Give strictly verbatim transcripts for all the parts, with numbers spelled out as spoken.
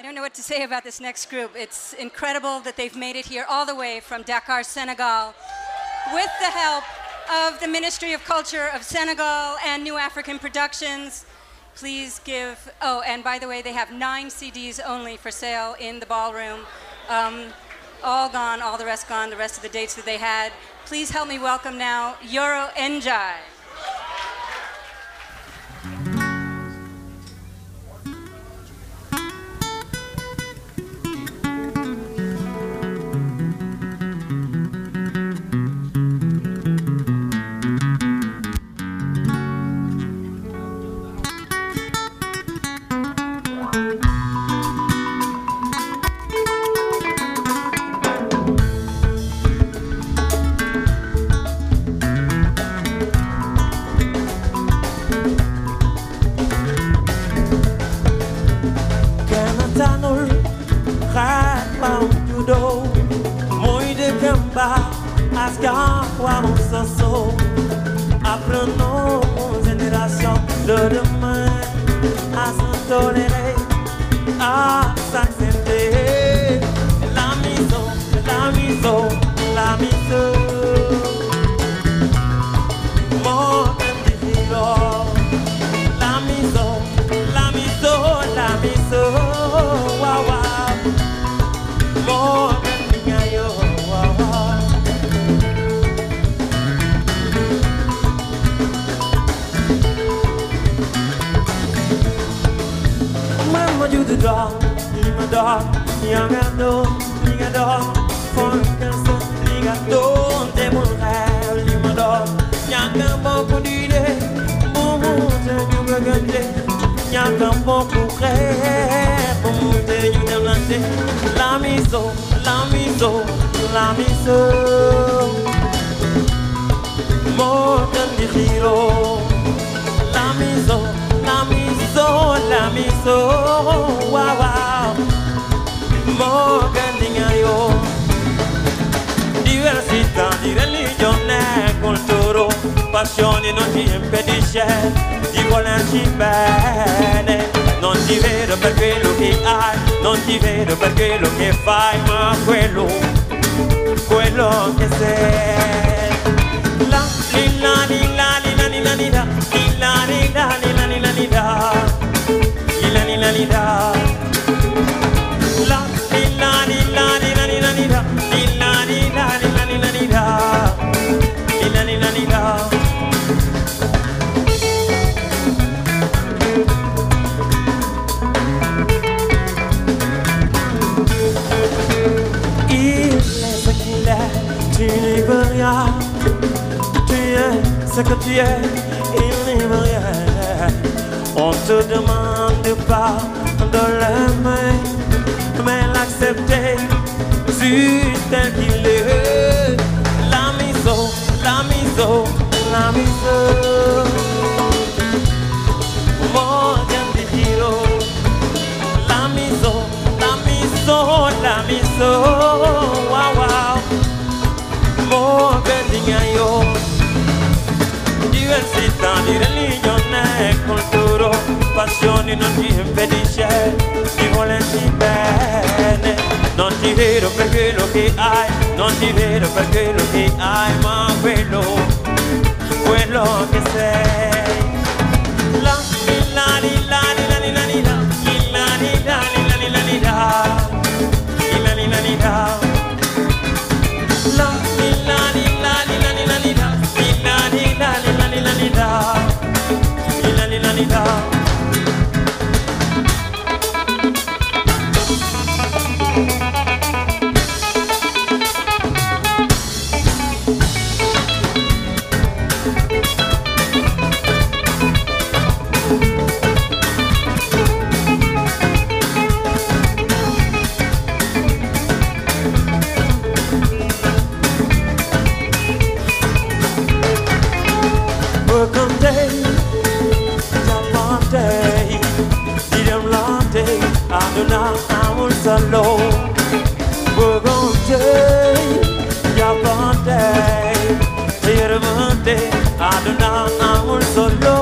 don't know what to say about this next group. It's incredible that they've made it here all the way from Dakar, Senegal, with the help of the Ministry of Culture of Senegal and New African Productions. Please give, oh, and by the way, they have nine C Ds only for sale in the ballroom. Um, all gone, all the rest gone, the rest of the dates that they had. Please help me welcome now Yoro Njai. Apprenons aux générations de demain à se tolérer, à s'accepter. La maison, la maison, la maison. Mon petit hero. La maison, la maison, la maison. Wow, wow. Mon petit gaillot. You the dog, you my dog, young and no, you a dog, for cancer, you got no, they won't have you my dog, young and boku dide, boom, you begande, young and boku crêpe, boom, you them lande, la miso, la miso, la miso, more than the hero, la miso. La miso, la miso, wow, wow. Morgan Dingayo. Diversità di religione, cultura, passione non ti impedisce di volerci bene. Non ti vedo per quello che hai, non ti vedo per quello che fai, ma quello, quello che sei. La, li, la, li, la, li, la, li, la, li, la, li, la, li, la, li, la, li, la, li, la, li, la, li, la, li, la, la, li, la, li, la, li, la, li, la, li, la, li, la, li, la, li, la, li, la, li, la, li, la, li, la, li, la. Il est ce qu'il est, tu n'y veux rien. Tu es ce que tu es, il n'y veut rien. On te demande pas de l'aimer, mais l'accepter juste tel qu'il est. La miso, la miso, la miso. Morgan the hero. La miso, la miso, la miso. Wow, wow. Morgan Dingayo. Diversità di religione, cultura, passione non ti impedisce di volerti bene. Non ti vedo per quello che hai, non ti vedo per quello che hai, ma quello, quello che sei. La li la li la li la li la li la li la li la li la li la li la li la li la li la la li la li la li la li la li la li la li la li la li la li la li la li la li la. Aduna amul solo Bogonte Yapante Tirmante Aduna amul solo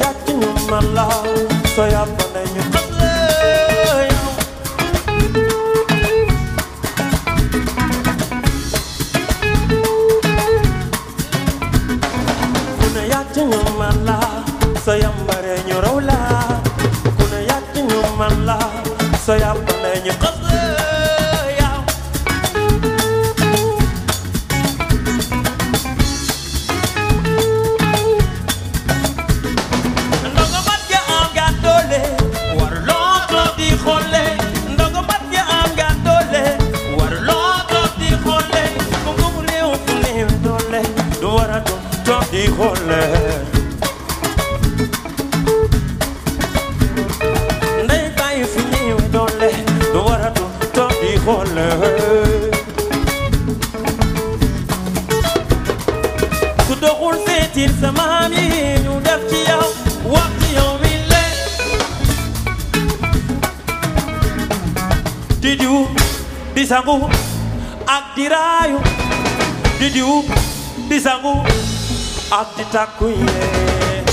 mala so yapane ñu xasle kuna yàcc ñu mala so yambare ñu rawla kuna yàcc ñu mala so yapane ñu xasle Ndey bayu fi ñewe dole do waratu to di xolé ku doxul seetil sa maam yi ñu def ci yow wax ci yow mi le di diw di sangu ak di raayu di diw di sangu ak di takku yee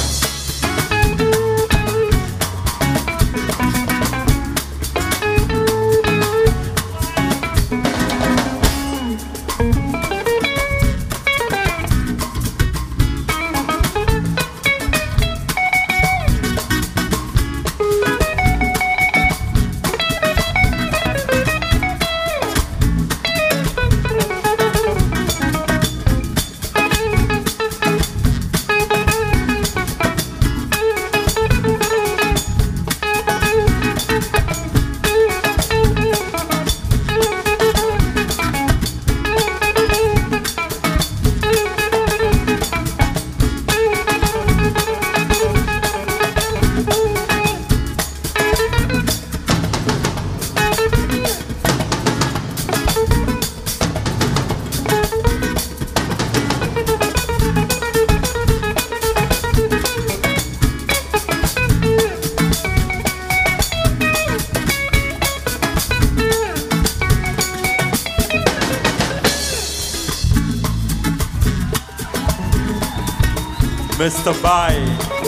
Mister Bai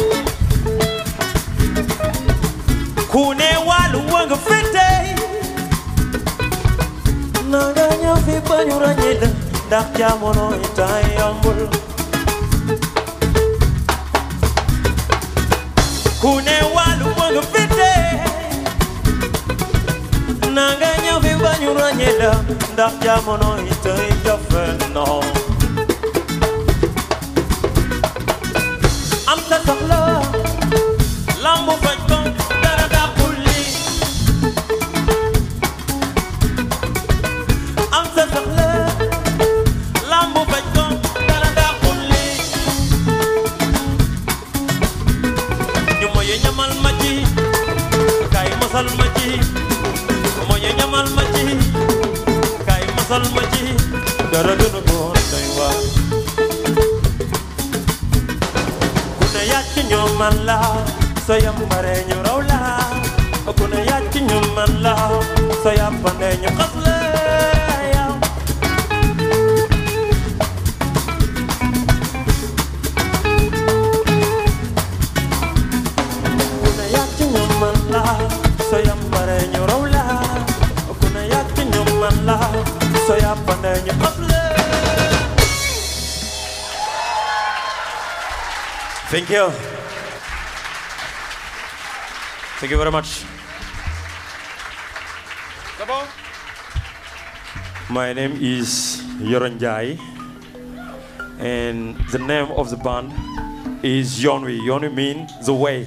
Kune walu wanga fete Naga nyafi banyura nyeda Dak jamono itai ambul Kune walu wanga fete Naga nyafi banyura nyeda Dak jamono itai jafeno am sa soxla lambu faj ko dara dàqul li am sa soxla lambu faj ko dara dàqul li ñu moye ñamal ma ci kay mosal ma ci moye ñamal ma ci kay mosal ma ci dara gënu ko doy waar ñu man la so yambare ñu raw la ku ne yàcc ñu man la so yàppande ñu xasle yow ku ne yàcc ñu man la so yambare ñu raw la ku ne yàcc ñu man la so yàppande ñu xasle. Thank you. Thank you very much. My name is Yoron Jai, and the name of the band is Yonwi. Yonwi means the way.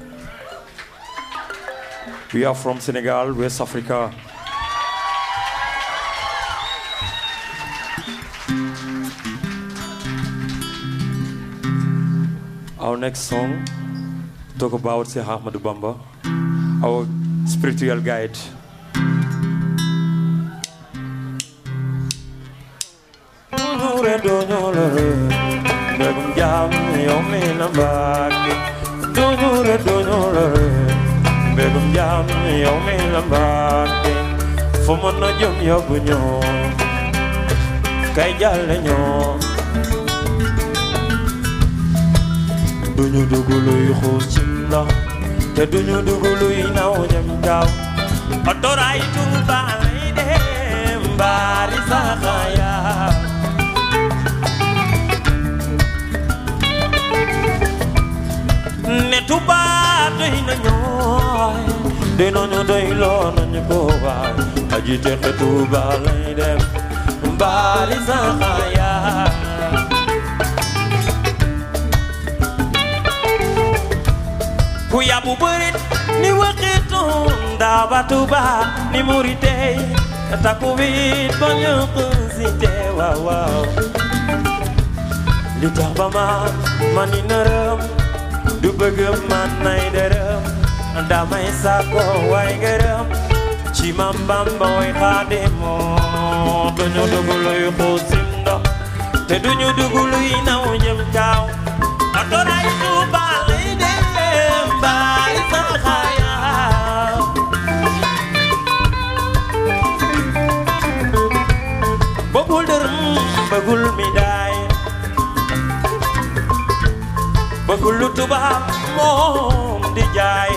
We are from Senegal, West Africa. Our next song talk about Cheikh Ahmadou Bamba, our spiritual guide. Duñu dugg luy xuus ci ndox te duñu dugulu yi naw jëm kaw otoray Tuuba lay dem mbaari saxaya ne Tuuba doy na ñooy doy nañu doy loo nañu ko waay aji texe Tuuba lay dem mbaari saxaya ku yabu bërit ni waxitoon daaba Tuuba ni muritey taku wit ba ñëpp si te waaw waaw li tax ba ma mani nërëm du bëgg man nay dërëm damay sàkko way ngërëm ci Maam Bamba way Xaadimu duñu duguluy xuusim ndox te duñu duguluy naw jëm kaaw otoray Tuuba lay dem mbaari saxaya bëggul dërëm bëggul mi daay bëggul lu tubaab moom di jaay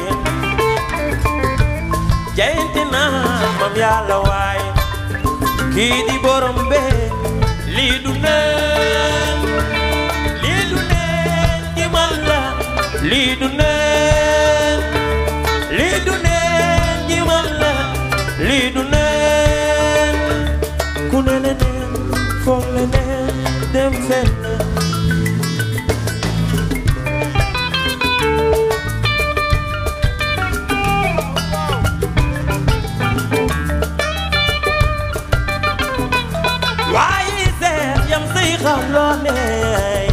jaayante naa Maam Yàlla waay kii di borom be lii du neen lii du neen di man la lii du neen lii du neen di man la lii du neen ku ne leneen foog leneen dem fenn xam loo neey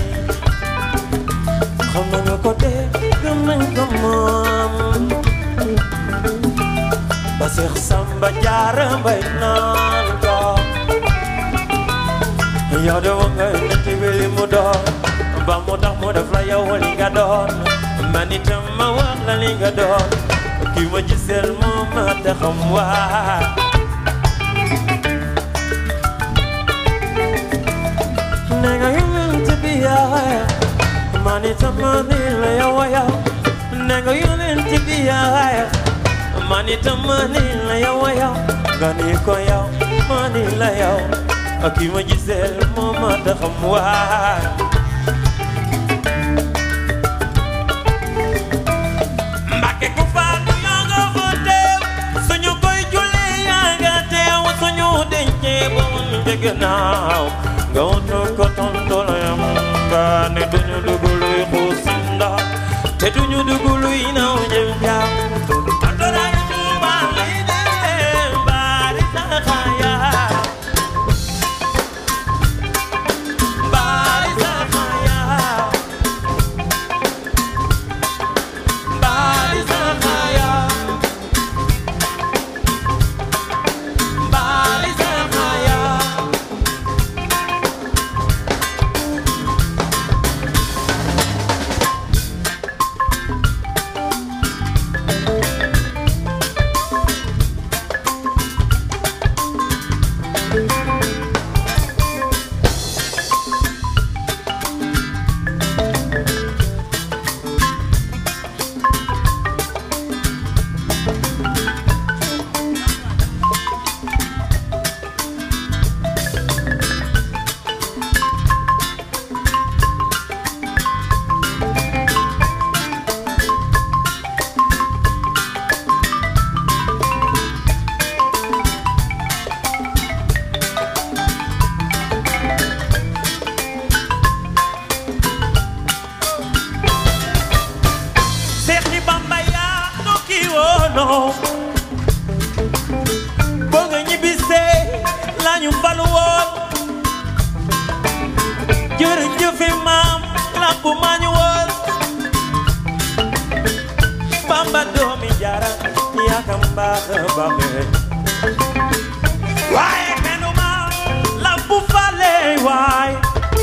xam nañu ko dee gëm nañ ko moom ba Seex Samba Jaara Mbay naan ko yow de wa ngay nit weli mu doon ba mu tax mu def la yow li nga doon man itam ma wax la li nga doon ki ma giseel moo ma te xam waa nega yonent bi yaaya mani tamani la yawa yaw nega yonent bi yaaya mani tamani la yawa yaw gani ko yaw mani la yaw aki ma giseel moo ma da xam waay Mbàkke ku faatu yaa nga fa teew suñu koy jullee yaa nga teew suñu dencee ba mu njëg naaw gawto ko tonto la yam ba ne duñu duguluy xuusim ndox te duñu duguluy naw jëm kaw otoray Tuuba lay dem mbaari saxaya mbaari saxaya mbaari saxaya mbaari saxaya boo nga ñibbisee lañu falu woon jërëjëfe maam lamp mañu woon Bamba doomi Jaara yaakam baax baaxe waaye kenuma lamp fale waay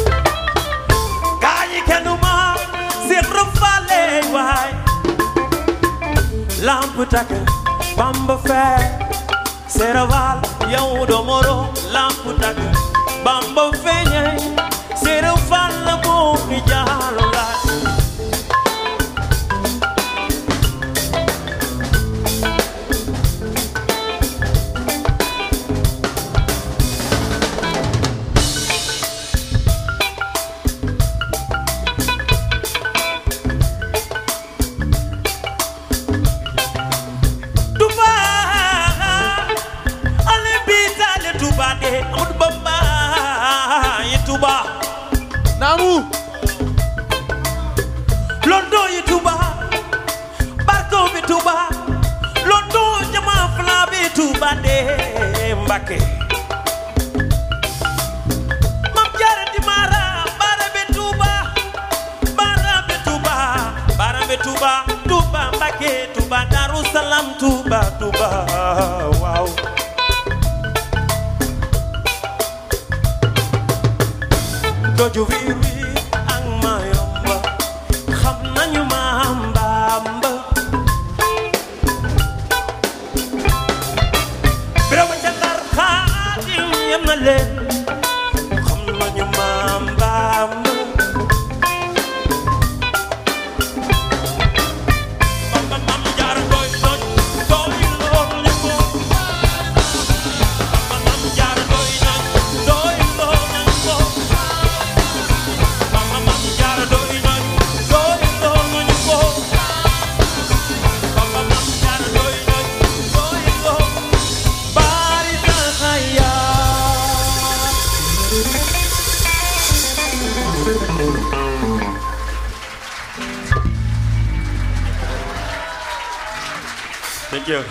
gaañi kenuma Seex fale waay lamp takk Bamba fee Seraval yow do moro lamp takk Bamba feeñe Seraval la moo ni jaalo la Londo yi Touba barko bi Touba Londo jama fla bi Touba de Mbacké Mam Jaara di Mara bara bi Touba bara bi Touba bara bi Touba Touba Mbacké Touba Darou Salam Touba Touba waaw doju wiwi ak mayomba xam nañu mambamba Birama ca Ndar Xaadim yem na leen xam nañu mambamba Bamba Mam Jaara doy doy doy lool ñu ko Bamba Mam Jaara doy doy doy lool ñu ko Bamba Mam Jaara doy doy doy lool ñu ko Bamba Mam Jaara doy doy doy lool bari na xaya Thank you.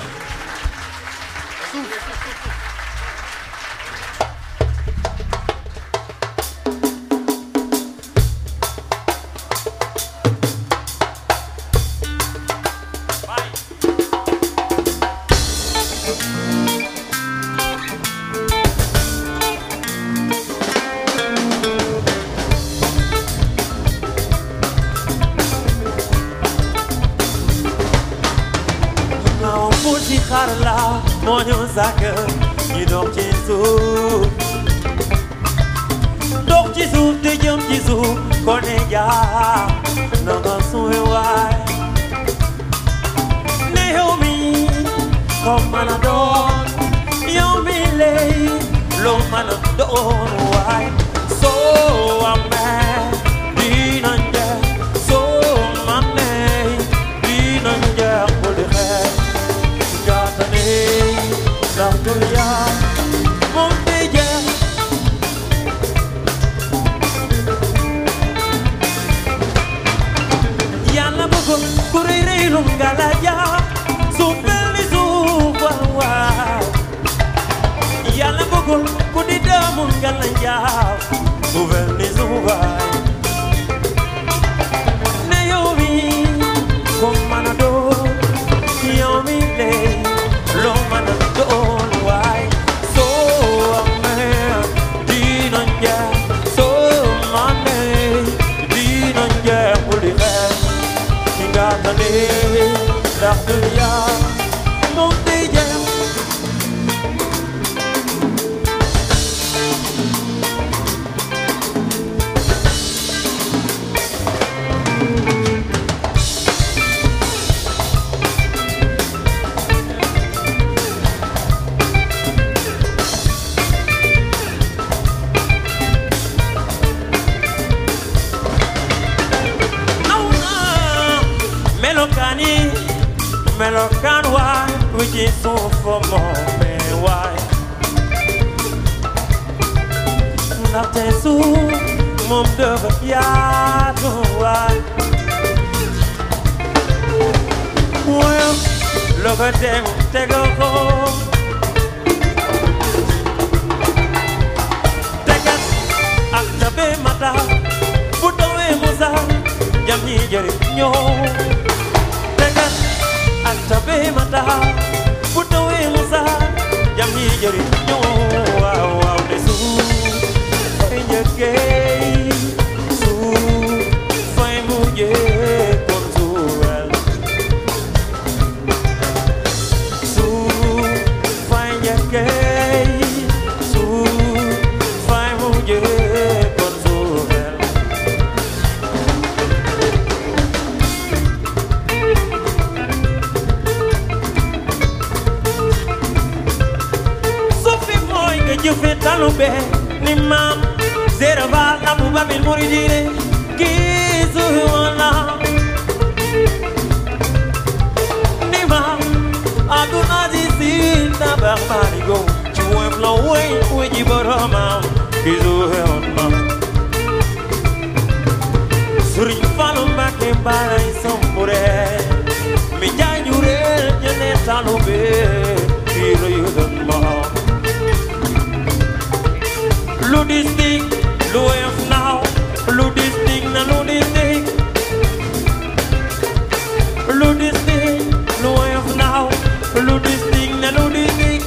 Bye. Now put the car la monyo zaka ni dox ci suuf dox ci suuf te jëm ci suuf ko ne jaar na nga suwe waay ne yow mi ko mën a doon yow mi lay loo mën a doon waay soo amee dina njeex soo manee dina njeex bu di xeex Gatane, Ratulia, Monteja. Yalla bugo kurere lungalaya, supeli suwa. Yalla bugo kudida mungalaya, supeli suwa. Naomi, komanado, Naomi le. Lo mana doon waay soo amee dina njeex soo manee dina njeex bu di xeex ci Gatane ndax du yaa moom di jeex Melokani, Melokan why, which is so for more me why. Nothing so, mom de ya do why. Well, look at them, take a home. Take us, after be mata, put away Musa, Jamni Jerry, no. Tabe mata puto we musa jamni jeri nyo wow wow de su enye gay su fai muje con su el su fai gay su fai muje con su el you fit talube ni mam zera va la buba bil muridine kizu wala ni mam aduna di sinta barbari go tu en flow way we jiborama kizu wala Suri Fallou Mbacké Mbalay Sombure mi jaay ñu réer ñene talube kiro yu doon ma lu distik lu woyof naaw lu distik na lu distik lu distik lu woyof naaw lu distik na lu distik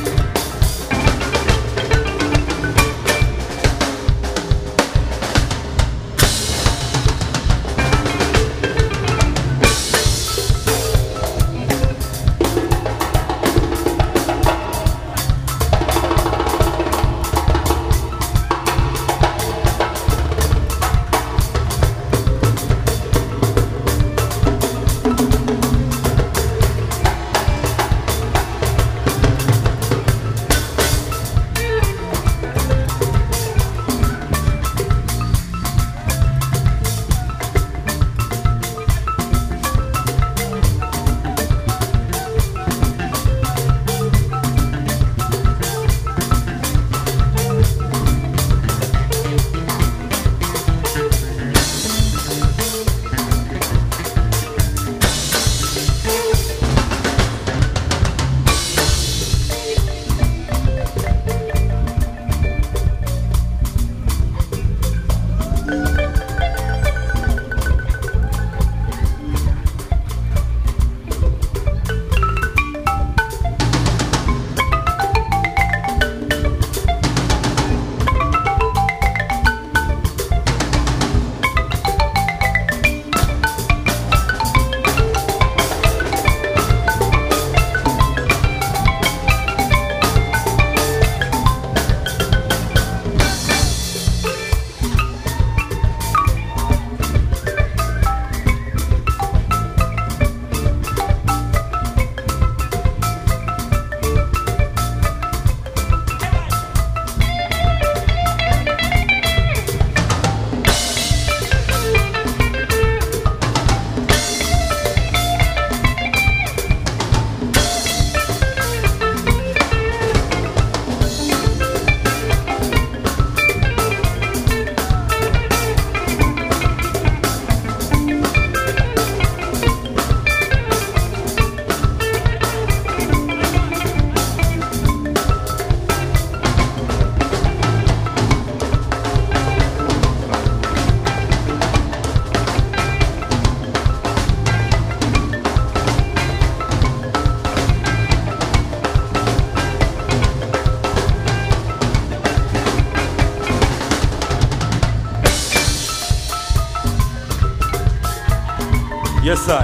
Yes, I.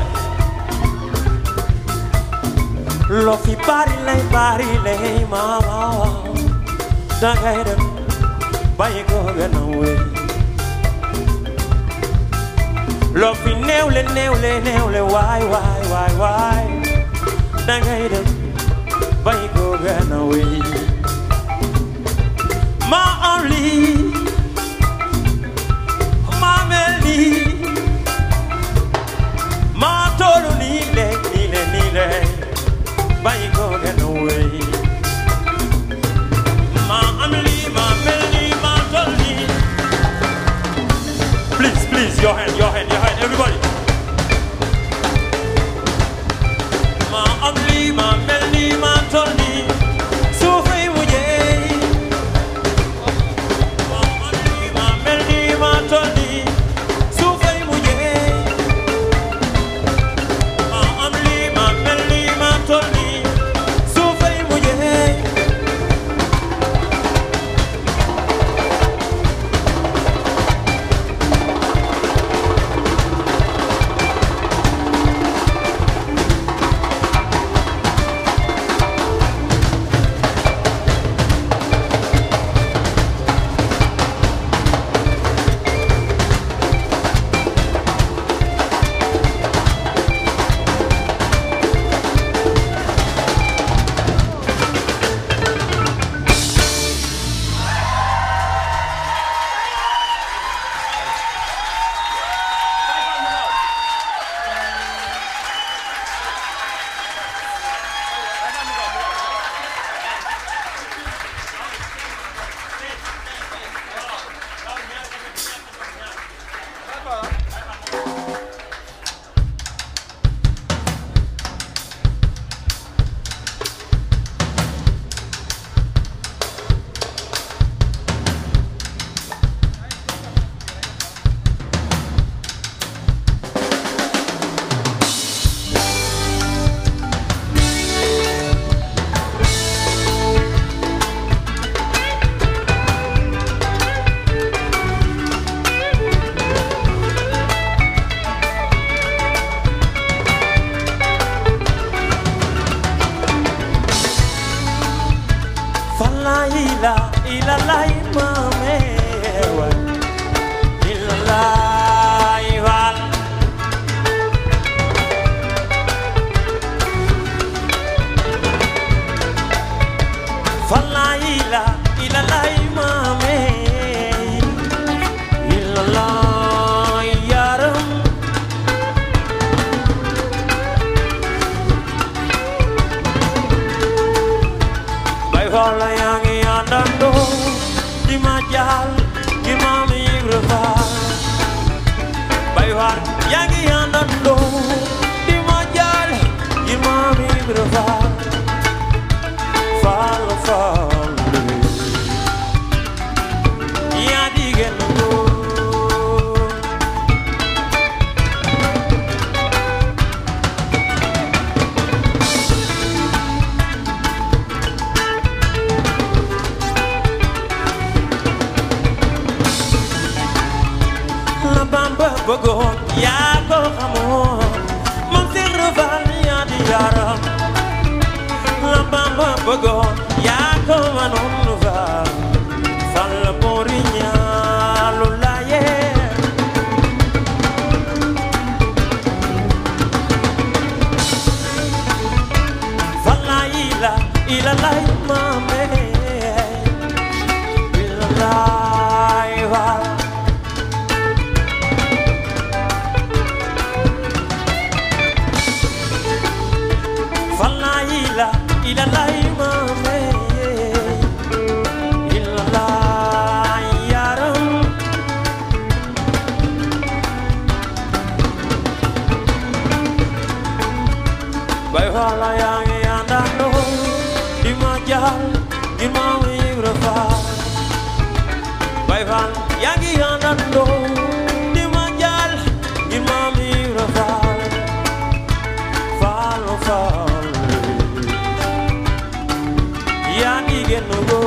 Lofi bari lay bari lay mama. Dangay dem bayi ko ganawe. Lofi newle newle newle why why why why. Dangay dem bayi ko ganawe. Ma only, ma meli. Ma tolu nile, nile, nile, bayi go get away. Ma ameli, ma meli, ma tolu. Please, please, your hand, your hand, your hand, everybody. Ma ameli, ma meli, ma tolu. Souffrez mouillé. Ma ameli, ma meli, ma tolu. la ila ila la mame ila la ival fala ila ila la mame ila la yaram bay fala yangi andando di majal di mami grava bay fala yangi andando di majal di mami grava fala fala ya digendo la bamba bogo ya ko amo mon serval ya di yaram la bamba bogo ya ko manon va fal porinya lulaye fala ila ila la mame ila la va fala ila ila la mame ila la yaram bay fala yangi andando di majal di mami grava bay fala yangi andando di majal di mami grava falo falo yani genugo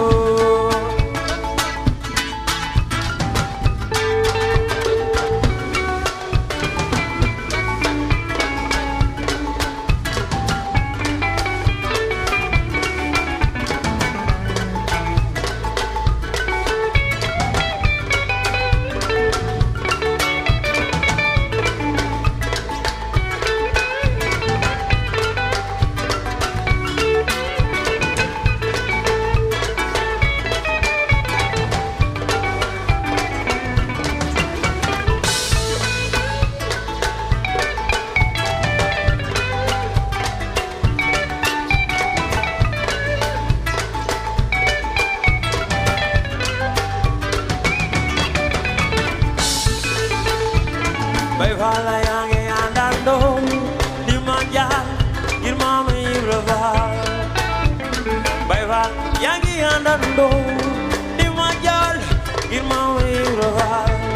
bay fala yangi andando di manjal gir mama ibrava bay fala yangi andando di manjal gir mama ibrava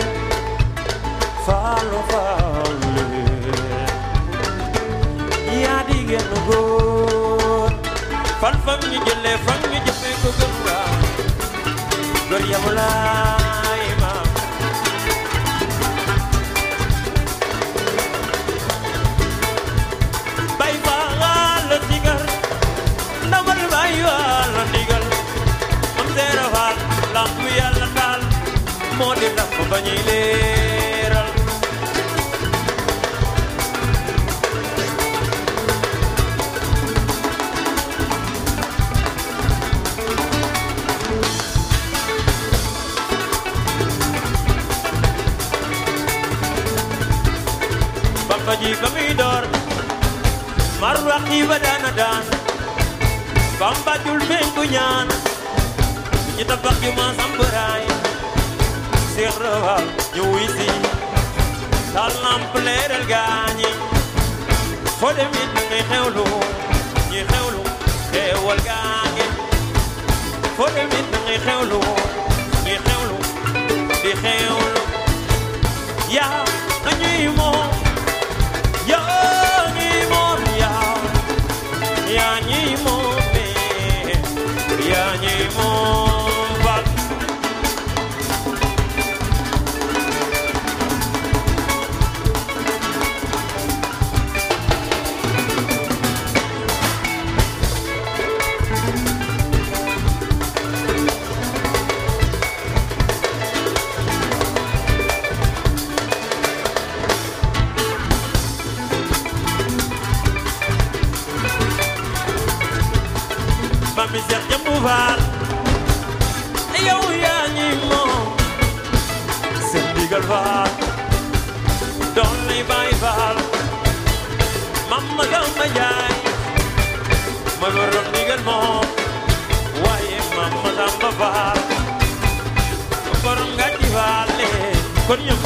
falo falo ya digeno go fal fam ni jelle fam ni jelle ko gënga gor yamula modi la ko bañi leral bamba ji kami dor maru akiba dana dan bamba jul bengu ñaan ñi tabak yu ma sambaray sirwa ñu wisi talam pleral gañi fode mit ngay xewlu ñi xewlu xewal gañi fode mit ngay xewlu ñi xewlu di xewlu ya ñuy mo ya ñuy mo ya ya ñuy mo ya ñuy mo doon lay bàyyi faal Mama Samba Njaay mooy borom ndigal moom waaye Mama Samba Faal borom Ngàcci Faal kon ñëpp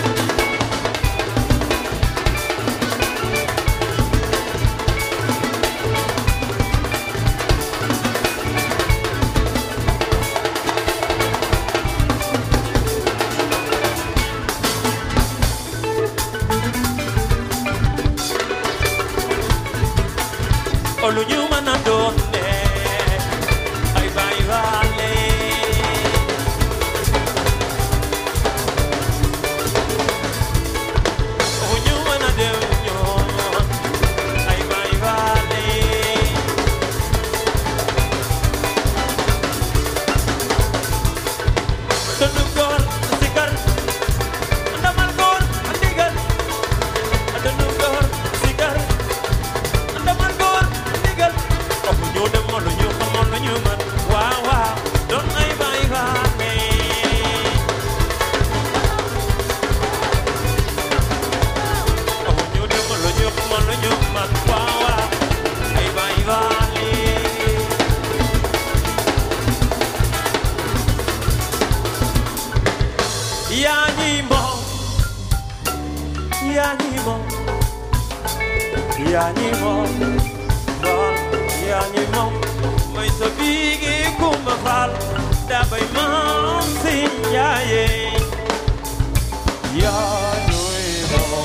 Olu ñu mën a doon ne ay baay waale olu ñu mën a dem ñoom ay baay waale dëndu góor sikar ndamal góor ndigal dëndu góor sikar ndamal góor ñu dem mo lu ñu xamoon lu ñu mën waaw waaw doon ay baay faale amu ñu dem mo lu ñu xamoon lu ñu mën waaw waaw ay baay faale yaa ñi moom yaa ñi moom yaa ñi moom yaa ngi moom mooy sa biigi Kumba Faal daa bay maam si njaaye yaa ñuy moom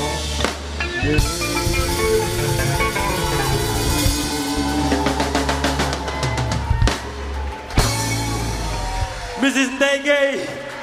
Missus Ndeye Gueye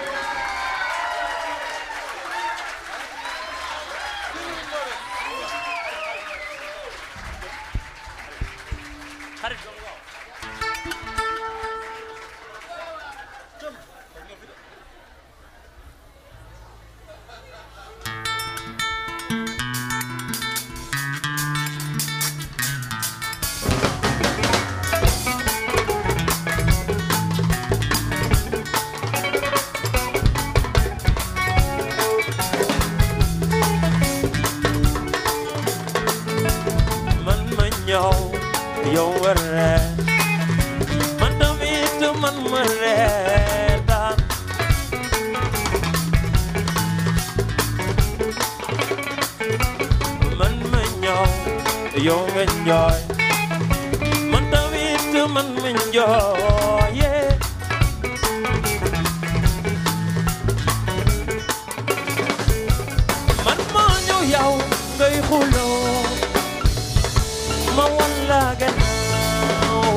yow wërre man tamit man ma reetaan man ma ñëw yow nga njooy man tamit man ma njooy man ma ñëw yow ngay xuloo ma walla gannaaw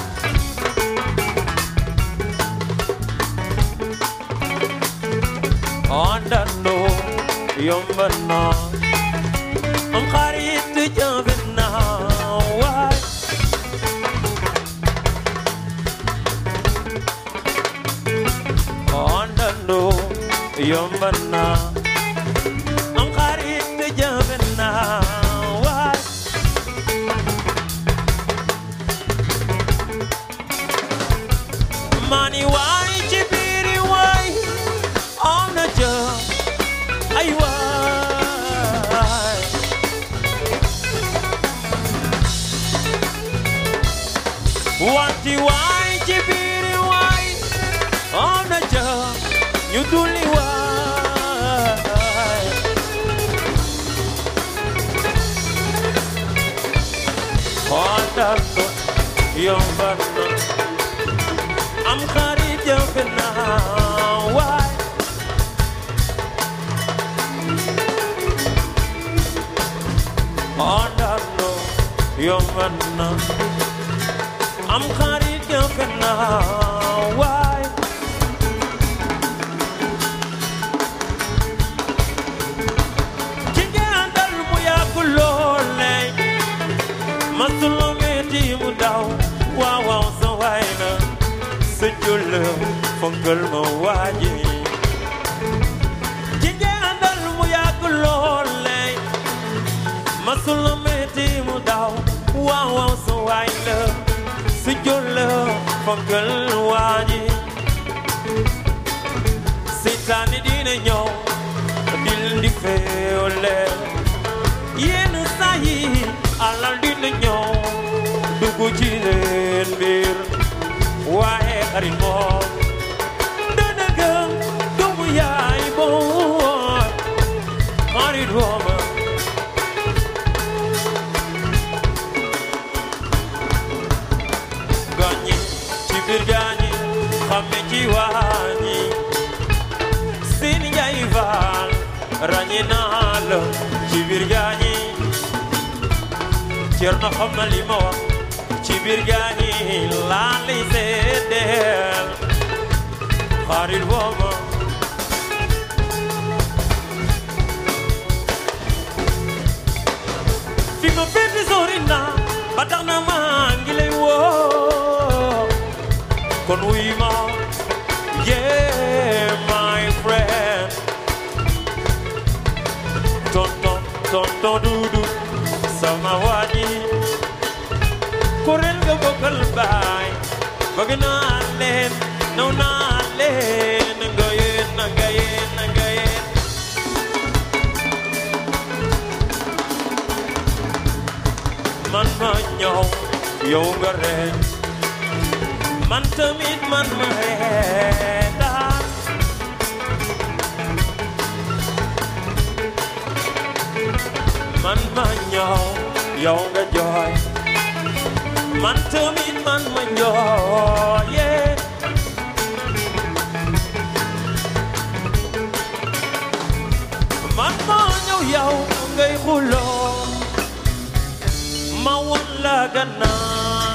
àndandoo yomb na am xarit jafe na waay àndandoo yomb na am xarit jafe na waay mani waay ci biiri waay am na ja ay waay wanti waay ci biiri waay am na ja ñu duli waay xootal yomb na am xarit jafe na waay àndandoo yomb na am xarit jafe na waay ci njëndal mu yàgg loole masuloo metti mu daw waaw waaw sa waay na sa jël fonkal ma waaji ci njëndal mu yàgg loole masuloo metti mu daw waaw waaw sa waay na sa jël fonkal waaji seytaane dina ñëw di leen di féewale yenn saa yi alal dina ñëw dugg ci leen biir waaye xarit moom dana gëm doomu yaay booy xarit booba gaañi ci biir gaañi xame ci waañi seen njaay faal ràññee naa la ci biir gaañi Cerno xam na li ma wax ci biir gaañi laa lay seedeel xarit booba fi ma féete sori na ba tax na maa ngi lay woo kon wuy ma yeah my friend tonton tonton dudu sama waaji kuréel nga bokkal baay bëgg naa leen naw naa leen nga yéen nga yéen nga yéen man ma ñëw yow nga reen man tamit man ma reetaan man ma ñëw yow nga jooy man tamit man ma jooy yeah. man ma ñëw yow ngay xuloo ma won la gannaaw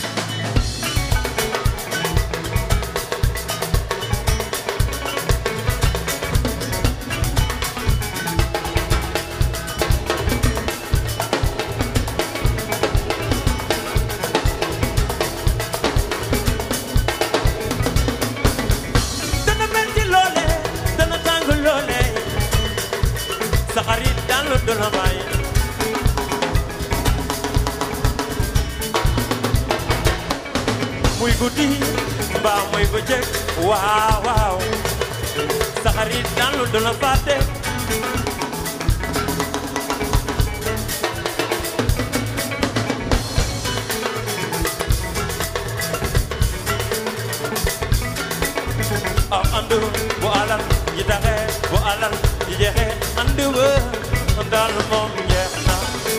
Saxarit daal do la may muy guddi mbaa muy bëccëg waaw waaw saxarit daal do la fàtte am andu bu alal yi taxe bu alal yi jeexe andu ba daal moom jeex na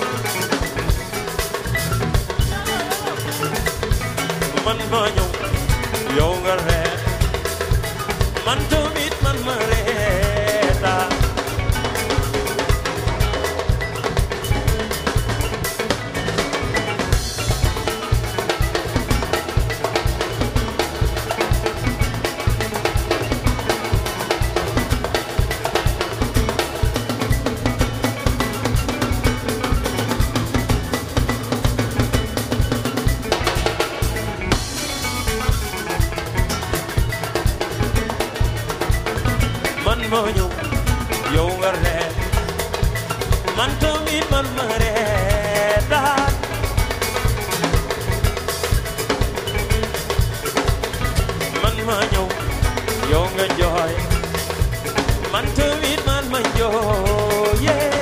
man ma ñëw yow nga reet man tamit man ma reeta man ma ñëw yow nga reet man tamit man ma reetaan man ma ñëw yow nga jooy man tamit man ma jooy yeah.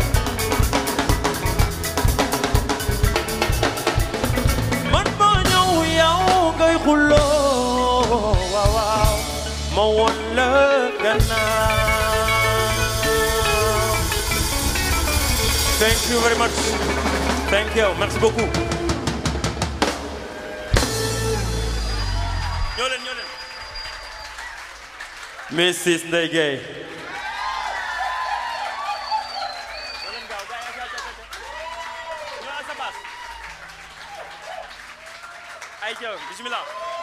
man ma ñëw yow ngay xuloo waaw waaw ma won la gannaaw. Thank you very much. Thank you. Merci beaucoup. ñoo leen ñoo leen. Missus Ndeye Gueye. Ayca bismillah.